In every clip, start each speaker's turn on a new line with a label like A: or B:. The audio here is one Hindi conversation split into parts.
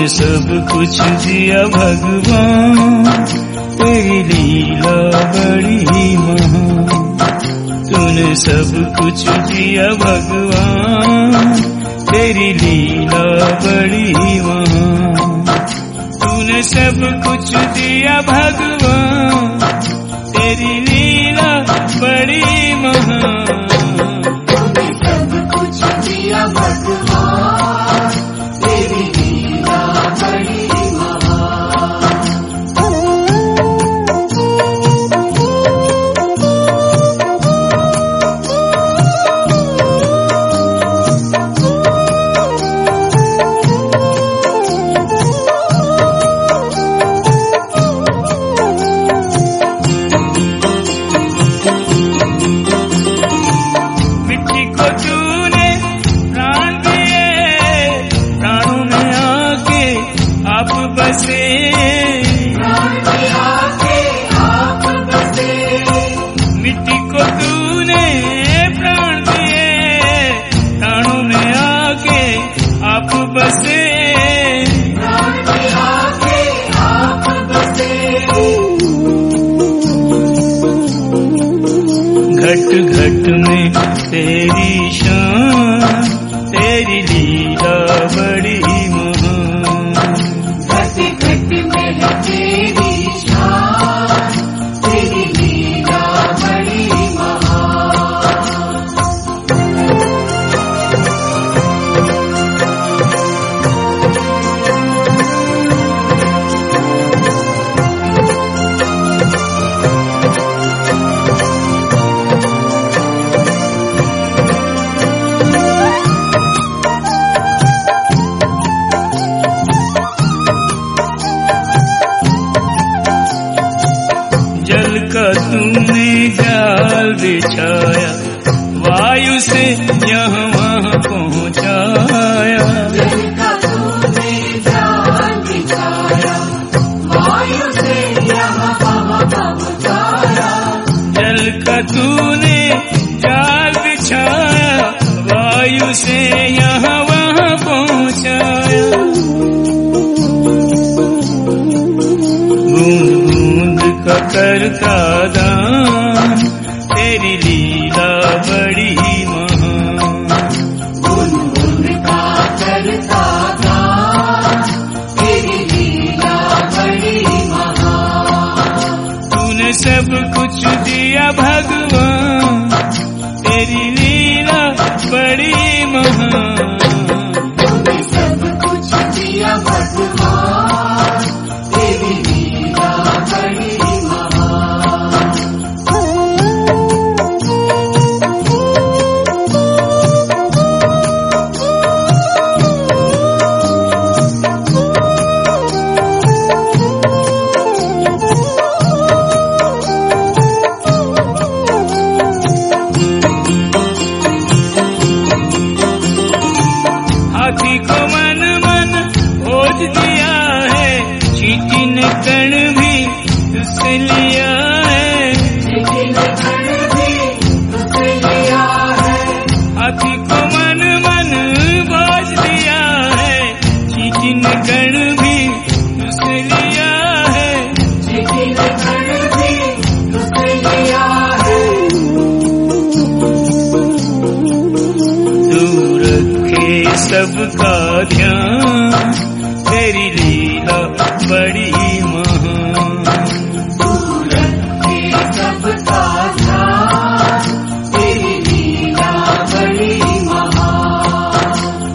A: सब कुछ दिया भगवान, तेरी लीला बड़ी महान। तूने सब कुछ दिया भगवान, तेरी लीला बड़ी महान। तूने सब कुछ दिया भगवान, तेरी लीला बड़ी महान।
B: तूने सब कुछ दिया भगवान, तेरी लीला बड़ी
A: मिट्टी को तूने प्राण दिए, प्राणों में आके आप बसे। घट घट में तेरी शान, तेरी लीला बड़ी महान।
B: घट घट में है तेरी शान, तेरी लीला बड़ी महान।
A: जल का तुमने जाल बिछाया, वायु से यहाँ वहाँ पहुँचाया।
B: जल का तूने जाल बिछाया, वायु से यहाँ वहाँ पहुँचाया।
A: जल का तूने जाल बिछाया, वायु से यहाँ वहाँ पहुँचाया। बूंद बूंद का करता दान, तेरी लीला बड़ी महान।
B: बूंद बूंद का करता दान, तेरी लीला बड़ी महान।
A: तूने सब कुछ दिया भगवान, तेरी लीला बड़ी महान।
B: तूने सब कुछ दिया भगवान, तेरी लीला बड़ी महान।
A: हाथी को मन मन खोज दिया है, चींटी ने कण भी तुझसे लिया है।
B: चींटी ने कण भी तुझसे लिया है।
A: हाथी को मन मन खोज दिया है, चींटी ने कण भी तुझसे लिया है।
B: चींटी ने कण भी तुझसे लिया है।
A: तू रखे सबका ध्यान, तेरी लीला बड़ी महान।
B: तू रखे सबका ध्यान, तेरी लीला बड़ी महान।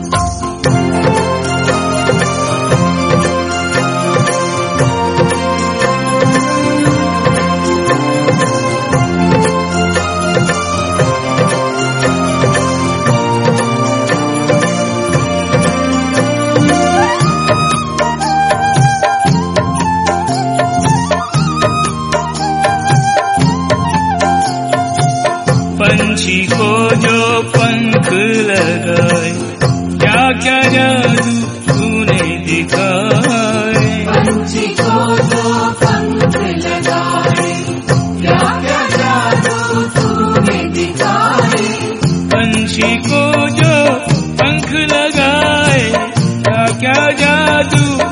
A: पंछी को जो पंख लगाए, क्या क्या जादू तूने दिखाए।
B: पंछी को जो पंख लगाए, क्या क्या जादू तूने दिखाए।
A: पंछी को जो पंख लगाए, क्या क्या जादू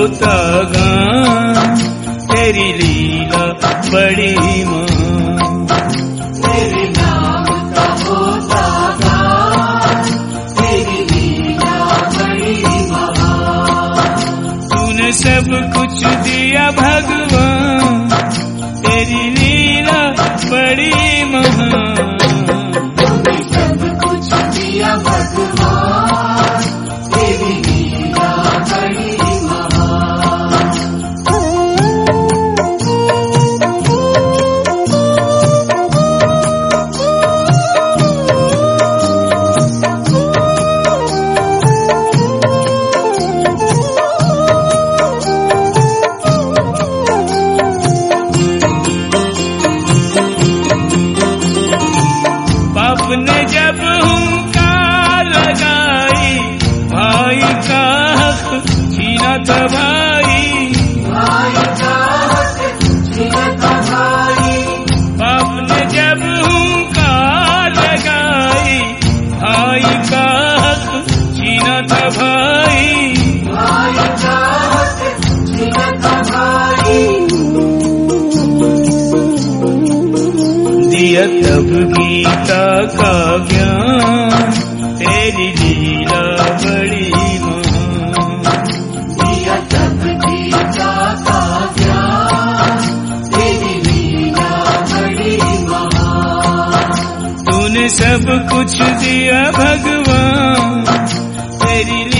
A: होता गान, तेरी लीला बड़ी महान।
B: तेरे नाम का होता गान, तेरी लीला बड़ी महान।
A: तूने सब कुछ दिया भगवान, तेरी लीला बड़ी महान।
B: तूने सब कुछ दिया भगवान, तेरी लीला बड़ी महान।
A: बाप ने जब हुंकार लगाई, भाई का हक छीना था भाई।
B: भाई का हक छीना था भाई।
A: बाप ने जब हुंकार लगाई, भाई का हक छीना था भाई।
B: भाई का हक छीना था भाई।
A: दिया तब गीता का ज्ञान, तेरी लीला बड़ी महान।
B: दिया तब गीता का ज्ञान, तेरी लीला बड़ी महान।
A: तूने सब कुछ दिया भगवान, तेरी